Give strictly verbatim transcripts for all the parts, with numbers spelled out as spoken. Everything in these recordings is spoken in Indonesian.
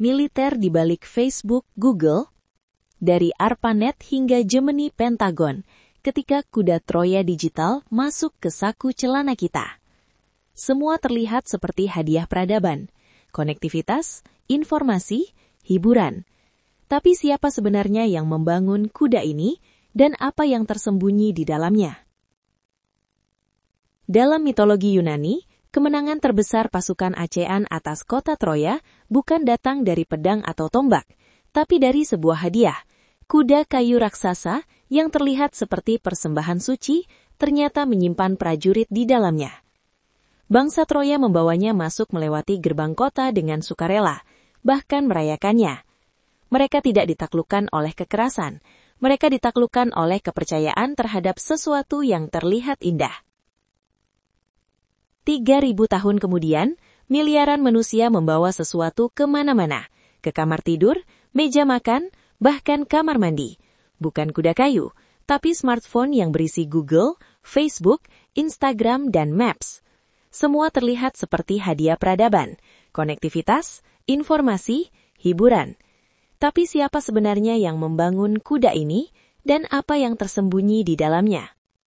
militer di balik Facebook, Google, dari ARPANET hingga Gemini Pentagon, ketika kuda Troya digital masuk ke saku celana kita. Semua terlihat seperti hadiah peradaban, konektivitas, informasi, hiburan. Tapi siapa sebenarnya yang membangun kuda ini dan apa yang tersembunyi di dalamnya? Dalam mitologi Yunani, kemenangan terbesar pasukan Achean atas kota Troya bukan datang dari pedang atau tombak, tapi dari sebuah hadiah. Kuda kayu raksasa yang terlihat seperti persembahan suci ternyata menyimpan prajurit di dalamnya. Bangsa Troya membawanya masuk melewati gerbang kota dengan sukarela, bahkan merayakannya. Mereka tidak ditaklukkan oleh kekerasan, mereka ditaklukkan oleh kepercayaan terhadap sesuatu yang terlihat indah. Tiga ribu tahun kemudian, miliaran manusia membawa sesuatu kemana-mana, ke kamar tidur, meja makan, bahkan kamar mandi. Bukan kuda kayu, tapi smartphone yang berisi Google, Facebook, Instagram, dan Maps. Semua terlihat seperti hadiah peradaban, konektivitas, informasi, hiburan. Tapi siapa sebenarnya yang membangun kuda ini, dan apa yang tersembunyi di dalamnya?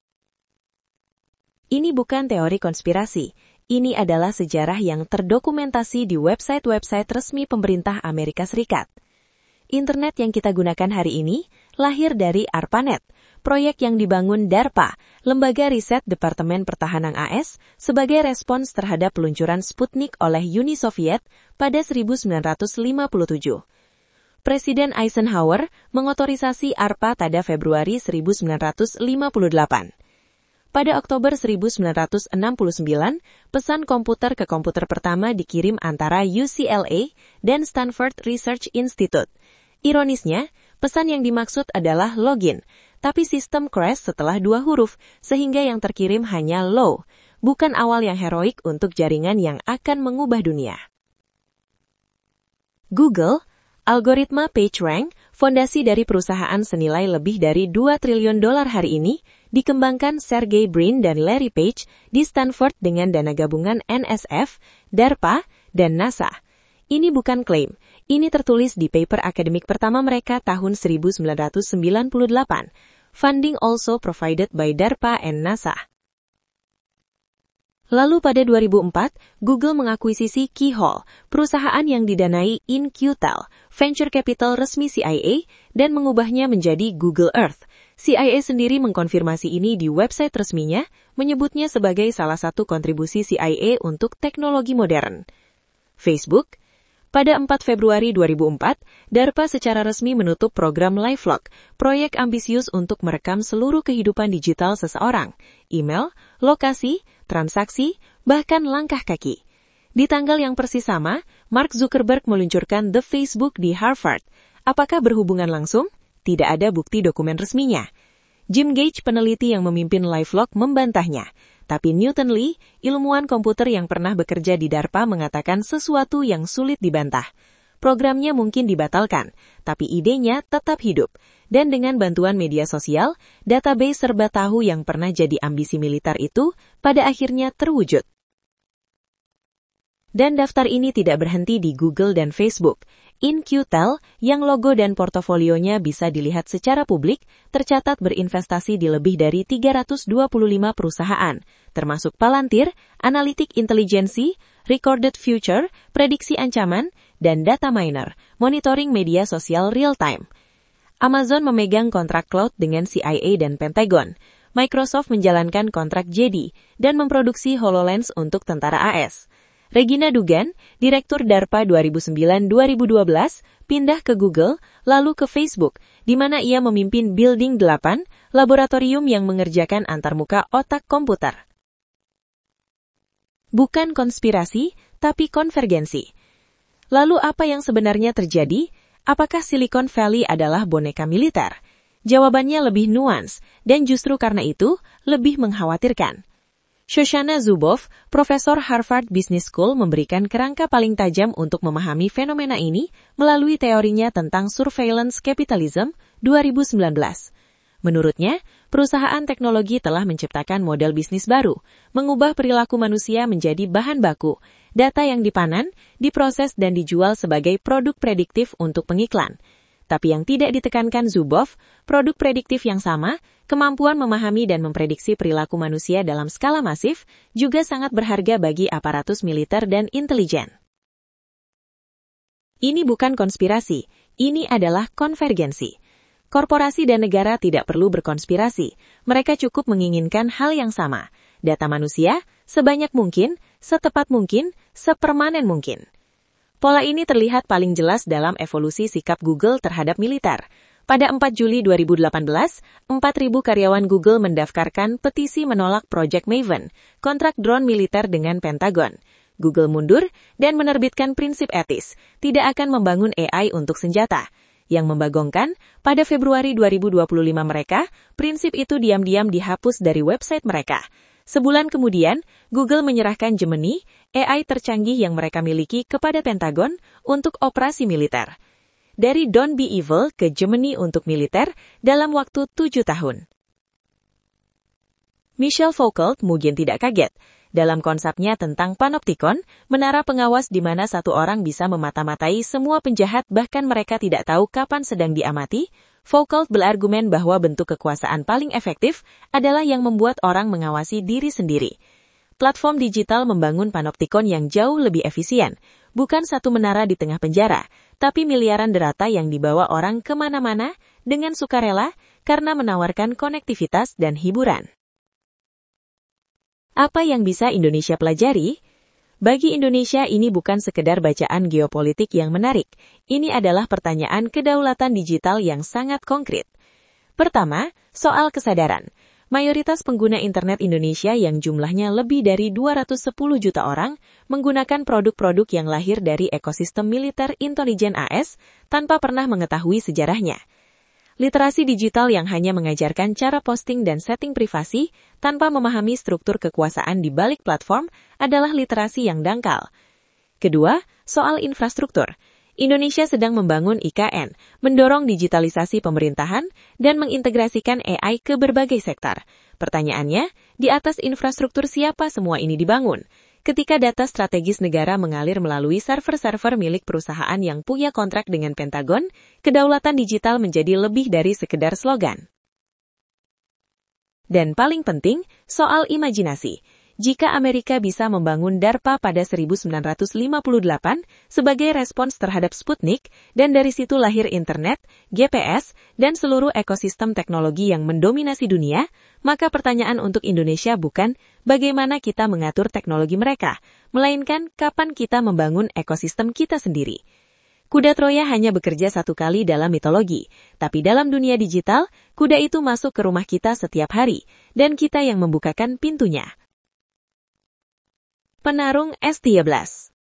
Ini bukan teori konspirasi, ini adalah sejarah yang terdokumentasi di website-website resmi pemerintah Amerika Serikat. Internet yang kita gunakan hari ini lahir dari ARPANET, proyek yang dibangun DARPA, lembaga riset Departemen Pertahanan A S, sebagai respons terhadap peluncuran Sputnik oleh Uni Soviet pada seribu sembilan ratus lima puluh tujuh. Presiden Eisenhower mengotorisasi ARPA pada Februari seribu sembilan ratus lima puluh delapan. Pada Oktober seribu sembilan ratus enam puluh sembilan, pesan komputer ke komputer pertama dikirim antara U C L A dan Stanford Research Institute. Ironisnya, pesan yang dimaksud adalah login, tapi sistem crash setelah dua huruf, sehingga yang terkirim hanya low, bukan awal yang heroik untuk jaringan yang akan mengubah dunia. Google, algoritma PageRank, fondasi dari perusahaan senilai lebih dari dua triliun dolar hari ini, dikembangkan Sergey Brin dan Larry Page di Stanford dengan dana gabungan N S F, DARPA, dan NASA. Ini bukan klaim, ini tertulis di paper akademik pertama mereka tahun seribu sembilan ratus sembilan puluh delapan. Funding also provided by DARPA and NASA. Lalu pada dua ribu empat, Google mengakuisisi Keyhole, perusahaan yang didanai In-Q-Tel, venture capital resmi C I A, dan mengubahnya menjadi Google Earth. C I A sendiri mengkonfirmasi ini di website resminya, menyebutnya sebagai salah satu kontribusi C I A untuk teknologi modern. Facebook. Pada empat Februari dua ribu empat, DARPA secara resmi menutup program LifeLock, proyek ambisius untuk merekam seluruh kehidupan digital seseorang, email, lokasi, transaksi, bahkan langkah kaki. Di tanggal yang persis sama, Mark Zuckerberg meluncurkan The Facebook di Harvard. Apakah berhubungan langsung? Tidak ada bukti dokumen resminya. Jim Gage, peneliti yang memimpin LifeLock, membantahnya. Tapi Newton Lee, ilmuwan komputer yang pernah bekerja di DARPA, mengatakan sesuatu yang sulit dibantah. Programnya mungkin dibatalkan, tapi idenya tetap hidup. Dan dengan bantuan media sosial, database serba tahu yang pernah jadi ambisi militer itu pada akhirnya terwujud. Dan daftar ini tidak berhenti di Google dan Facebook. In-Q-Tel, yang logo dan portofolionya bisa dilihat secara publik, tercatat berinvestasi di lebih dari tiga ratus dua puluh lima perusahaan, termasuk Palantir, Analytic Intelligence, Recorded Future, Prediksi Ancaman, dan Data Miner, monitoring media sosial real-time. Amazon memegang kontrak cloud dengan C I A dan Pentagon. Microsoft menjalankan kontrak J D dan memproduksi HoloLens untuk tentara A S. Regina Dugan, Direktur DARPA dua ribu sembilan sampai dua ribu dua belas, pindah ke Google, lalu ke Facebook, di mana ia memimpin Building delapan, laboratorium yang mengerjakan antarmuka otak komputer. Bukan konspirasi, tapi konvergensi. Lalu apa yang sebenarnya terjadi? Apakah Silicon Valley adalah boneka militer? Jawabannya lebih nuans, dan justru karena itu, lebih mengkhawatirkan. Shoshana Zuboff, Profesor Harvard Business School, memberikan kerangka paling tajam untuk memahami fenomena ini melalui teorinya tentang surveillance capitalism dua ribu sembilan belas. Menurutnya, perusahaan teknologi telah menciptakan model bisnis baru, mengubah perilaku manusia menjadi bahan baku, Data yang dipanen, diproses dan dijual sebagai produk prediktif untuk pengiklan. Tapi yang tidak ditekankan Zuboff, produk prediktif yang sama, kemampuan memahami dan memprediksi perilaku manusia dalam skala masif, juga sangat berharga bagi aparatus militer dan intelijen. Ini bukan konspirasi, ini adalah konvergensi. Korporasi dan negara tidak perlu berkonspirasi, mereka cukup menginginkan hal yang sama, data manusia, sebanyak mungkin, setepat mungkin, sepermanen mungkin. Pola ini terlihat paling jelas dalam evolusi sikap Google terhadap militer. Pada empat Juli dua ribu delapan belas, empat ribu karyawan Google mendaftarkan petisi menolak Project Maven, kontrak drone militer dengan Pentagon. Google mundur dan menerbitkan prinsip etis, tidak akan membangun A I untuk senjata. Yang membagongkan, pada Februari dua ribu dua puluh lima mereka, prinsip itu diam-diam dihapus dari website mereka. Sebulan kemudian, Google menyerahkan Gemini, A I tercanggih yang mereka miliki kepada Pentagon untuk operasi militer. Dari Don't Be Evil ke Gemini untuk militer dalam waktu tujuh tahun. Michel Foucault mungkin tidak kaget. Dalam konsepnya tentang panoptikon, menara pengawas di mana satu orang bisa memata-matai semua penjahat bahkan mereka tidak tahu kapan sedang diamati, Foucault berargumen bahwa bentuk kekuasaan paling efektif adalah yang membuat orang mengawasi diri sendiri. Platform digital membangun panoptikon yang jauh lebih efisien, bukan satu menara di tengah penjara, tapi miliaran data yang dibawa orang kemana-mana dengan sukarela karena menawarkan konektivitas dan hiburan. Apa yang bisa Indonesia pelajari? Bagi Indonesia ini bukan sekedar bacaan geopolitik yang menarik. Ini adalah pertanyaan kedaulatan digital yang sangat konkret. Pertama, soal kesadaran. Mayoritas pengguna internet Indonesia yang jumlahnya lebih dari dua ratus sepuluh juta orang menggunakan produk-produk yang lahir dari ekosistem militer intelijen A S tanpa pernah mengetahui sejarahnya. Literasi digital yang hanya mengajarkan cara posting dan setting privasi tanpa memahami struktur kekuasaan di balik platform adalah literasi yang dangkal. Kedua, soal infrastruktur. Indonesia sedang membangun I K N, mendorong digitalisasi pemerintahan, dan mengintegrasikan A I ke berbagai sektor. Pertanyaannya, di atas infrastruktur siapa semua ini dibangun? Ketika data strategis negara mengalir melalui server-server milik perusahaan yang punya kontrak dengan Pentagon, kedaulatan digital menjadi lebih dari sekedar slogan. Dan paling penting, soal imajinasi. Jika Amerika bisa membangun DARPA pada seribu sembilan ratus lima puluh delapan sebagai respons terhadap Sputnik, dan dari situ lahir internet, G P S, dan seluruh ekosistem teknologi yang mendominasi dunia, maka pertanyaan untuk Indonesia bukan bagaimana kita mengatur teknologi mereka, melainkan kapan kita membangun ekosistem kita sendiri. Kuda Troya hanya bekerja satu kali dalam mitologi, tapi dalam dunia digital, kuda itu masuk ke rumah kita setiap hari, dan kita yang membukakan pintunya. Penarung S tiga belas